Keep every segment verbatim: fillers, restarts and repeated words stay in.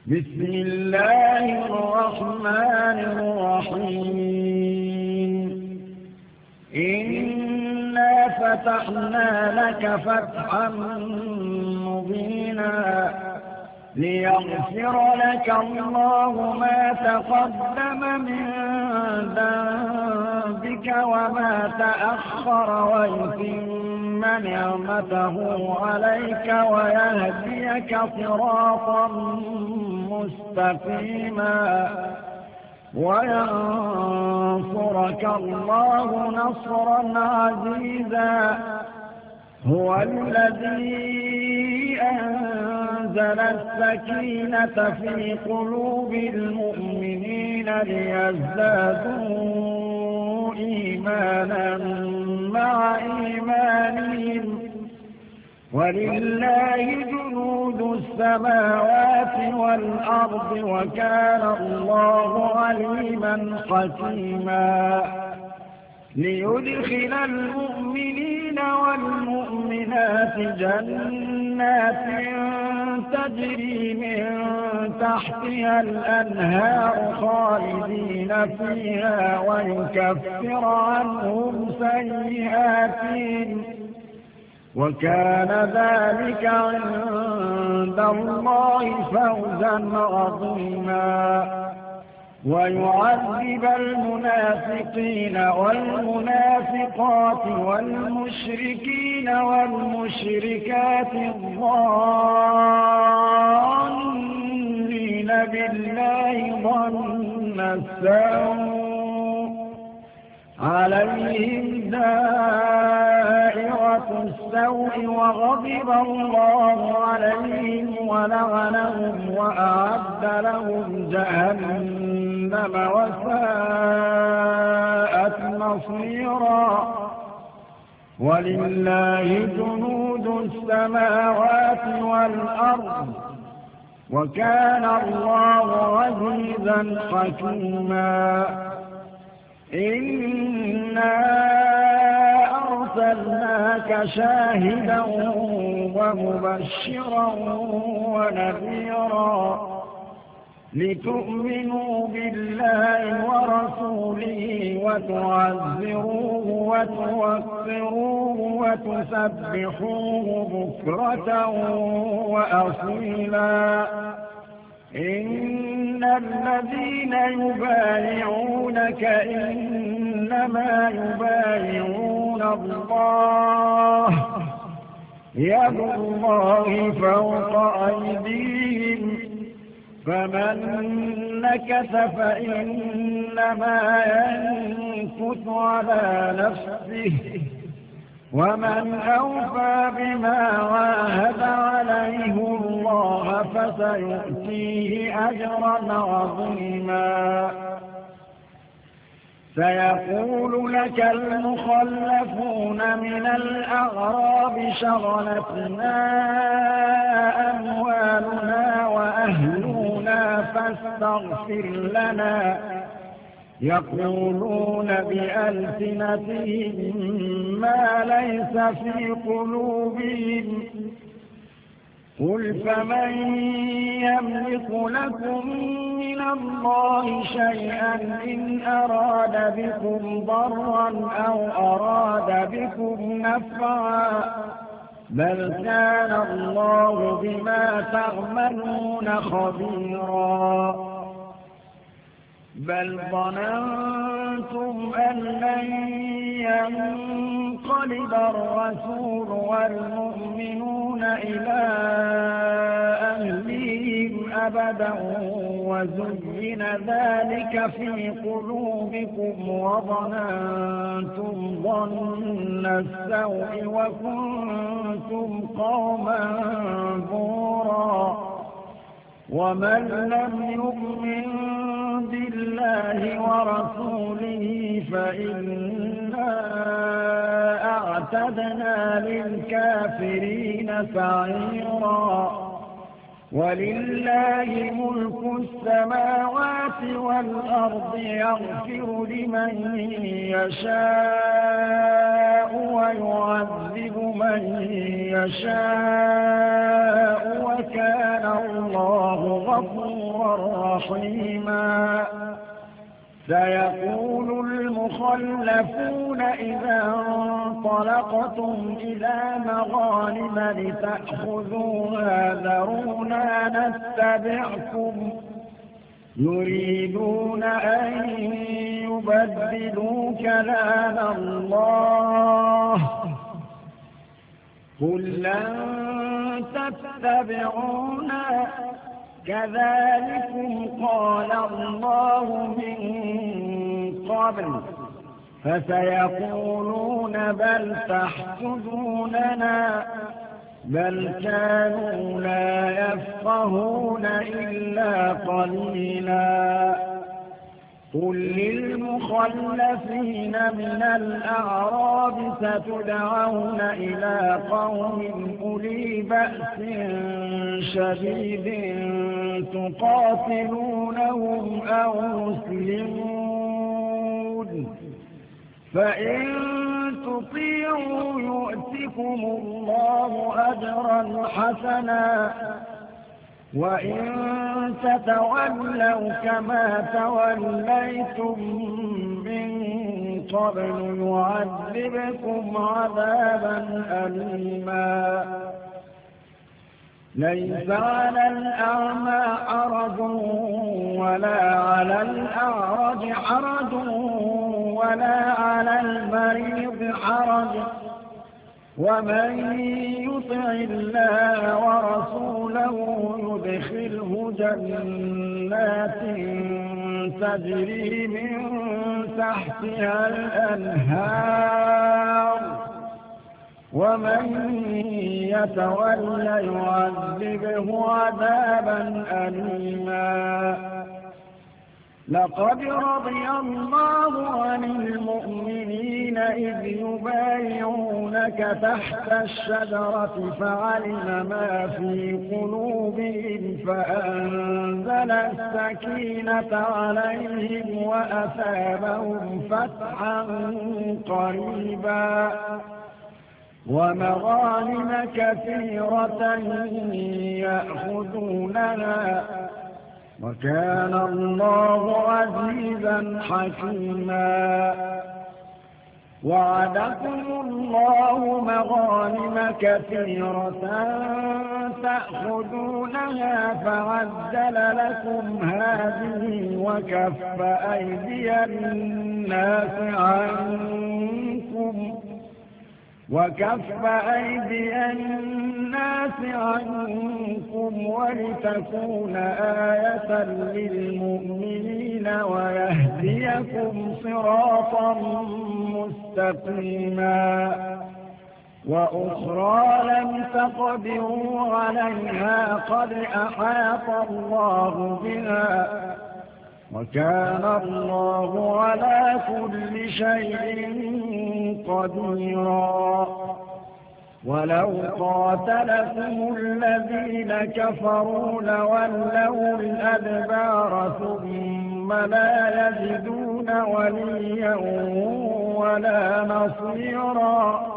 بسم الله الرحمن الرحيم إنا فتحنا لك فتحا مبينا ليغفر لك الله ما تقدم من ذنبك وما تأخر ويتم نعمته عليك ويهديك صراطا مستقيما وينصرك الله نصرا عزيزا هو الذي أنزل السكينة في قلوب المؤمنين ليزدادوا إيمانا مع إيمانهم ولله جنود السماوات والأرض وكان الله عليما حكيما ليدخل المؤمنين والمؤمنات جنات تجري من تحتها الأنهار خالدين فيها ويكفر عنهم سيئاتهم وكان ذلك عند الله فوزا عظيما ويعذب المنافقين والمنافقات والمشركين والمشركات الظانين بالله ظن السوء عليهم دائرة السوء وغضب الله عليهم ولعنهم وأعد لهم جهنم وساءت مصيرا ولله جنود السماوات والأرض وكان الله عزيزا حكيما إنا أرسلناك شاهدا ومبشرا ونذيرا لتؤمنوا بالله ورسوله وتعزروه وتوقروه وتسبحوه بكرة وأصيلا إن الذين يبايعونك إنما يبايعون الله يد الله فوق أيديهم فمن نكث فإنما ينكث على نفسه ومن أوفى بما عاهد عليه الله فسيؤتيه أجرا عظيما سيقول لك المخلفون من الأعراب شغلتنا أموالنا وأهلنا فاستغفر لنا يقولون بألسنتهم ما ليس في قلوبهم قل فمن يملك لكم من الله شيئا إن أراد بكم ضرا أو أراد بكم نفعا بل كان الله بما تعملون خبيرا بل ظننتم أن لن ينقلب الرسول والمؤمنون إلى أهليهم أبدا وزين ذلك في قلوبكم وظننتم ظن السوء وكنتم قوما بورا ومن لم يؤمن بالله ورسوله فإنا أعتدنا للكافرين سعيرا ولله ملك السماوات والأرض يغفر لمن يشاء ويعذب من يشاء وكان الله غفورا رحيما سيقول المخلفون إذا انطلقتم إلى مغانم لتأخذوها ذرونا نتبعكم يريدون أن يبدلوا كلام الله قل لن تتبعونا كذلكم قال الله من قبل فسيقولون بل تحسدوننا بل كانوا لا يفقهون إلا قليلا قل للمخلفين من الأعراب ستدعون إلى قوم أولي بأس شديد تقاتلونهم أو يسلمون فإن تطيعوا يؤتكم الله أجرا حسنا وإن تتولوا كما توليتم من قبل يعذبكم عذابا أليما ليس على الأعمى حرج ولا على الأعرج حرج ولا على المريض حرج ومن يطع الله ورسوله يدخله جنات تجري من تحتها الأنهار ومن يتولى يعذبه عذابا أليما لقد رضي الله عن المؤمنين إذ يبايعونك تحت الشجرة فعلم ما في قلوبهم فأنزل السكينة عليهم وأثابهم فتحا قريبا ومغانم كثيرة يأخذونها وكان الله عزيزا حكيما وعدكم الله مغانم كثيرة تأخذونها فعجل لكم هذه وكف أيدي الناس عنكم وكف أيدي الناس عنكم ولتكون آية للمؤمنين ويهديكم صراطا مستقيما وأخرى لم تقدروا عليها قد أحاط الله بها وكان الله على كل شيء قديرا ولو قاتلكم الذين كفروا لولوا الأدبار ثم لا يجدون وليا ولا نصيرا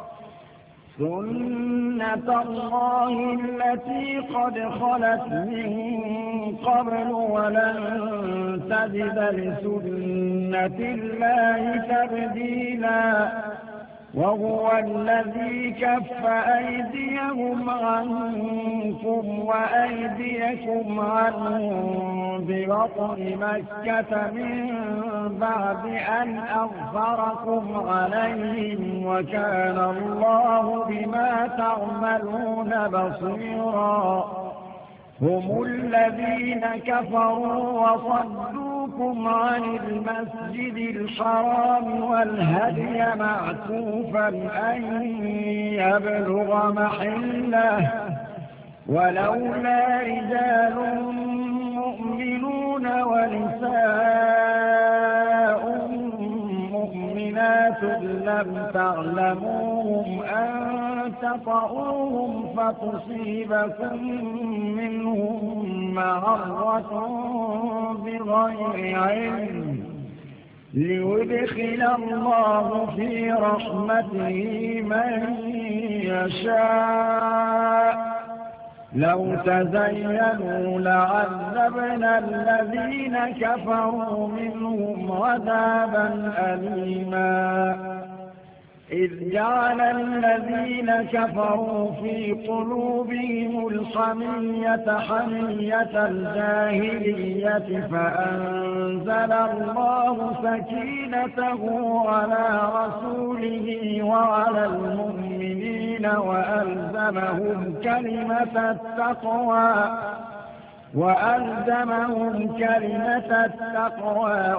سنة الله التي قد خلت من قبل ولن تجد لسنة الله تبديلا وهو الذي كف أيديهم عنكم وأيديكم عنهم ببطن مكة من بعد أن أظفركم عليهم وكان الله بما تعملون بصيرا هم الذين كفروا وصدوكم عن المسجد الحرام والهدي معكوفا أن يبلغ محله ولولا رجال مؤمنون ونساء مؤمنات لم تعلموهم أن تطؤوهم فتصيبكم منهم معرة بغير علم ليدخل الله في رحمته من يشاء لو تزينوا لعذبنا الذين كفروا منهم عذابا أليما إذ جعل الذين كفروا في قلوبهم الحمية حمية الجاهلية فأنزل الله سكينته على رسوله وعلى المؤمنين وألزمهم كلمة التقوى وألزمهم كلمة التقوى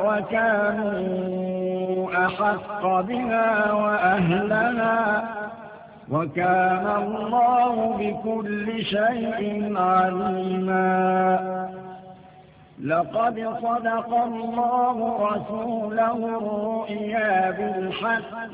وكانوا أحق بها وأهلها وكان الله بكل شيء عليما لقد صدق الله رسوله الرؤيا بالحق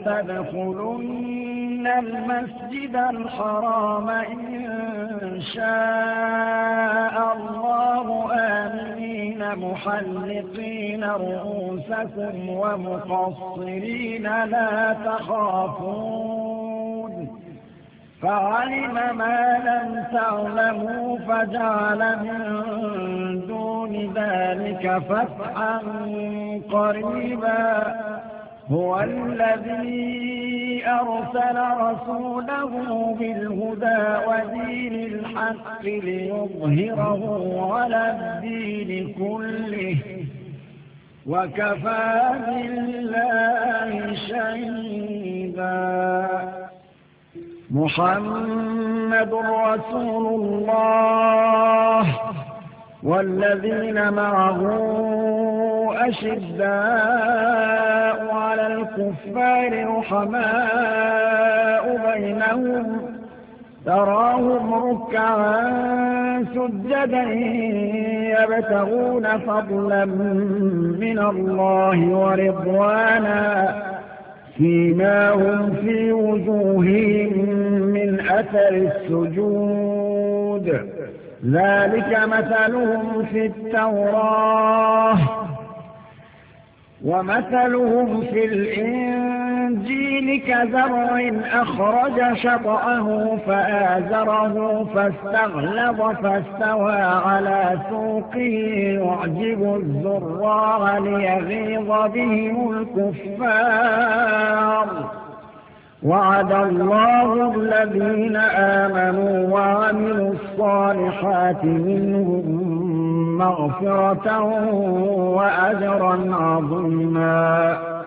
لتدخلن المسجد الحرام إن شاء الله آمنين محلقين رؤوسكم ومقصرين لا تخافون فعلم ما لم تعلموا فجعل من دون ذلك فتحا قريبا هو الذي أرسل رسوله بالهدى ودين الحق ليظهره على الدين كله وكفى بالله شهيدا محمد رسول الله والذين معه أشداء على الكفار رحماء بينهم تراهم ركعا سجدا يبتغون فضلا من الله ورضوانا سيماهم في وجوههم من أثر السجود ذلك مثلهم في التوراة ومثلهم في الإنجيل كزرع أخرج شطأه فآزره فاستغلظ فاستوى على سوقه يعجب الزراع ليغيظ بهم الكفار وعد الله الذين آمنوا وعملوا الصالحات منهم مغفرة وأجرا عظيما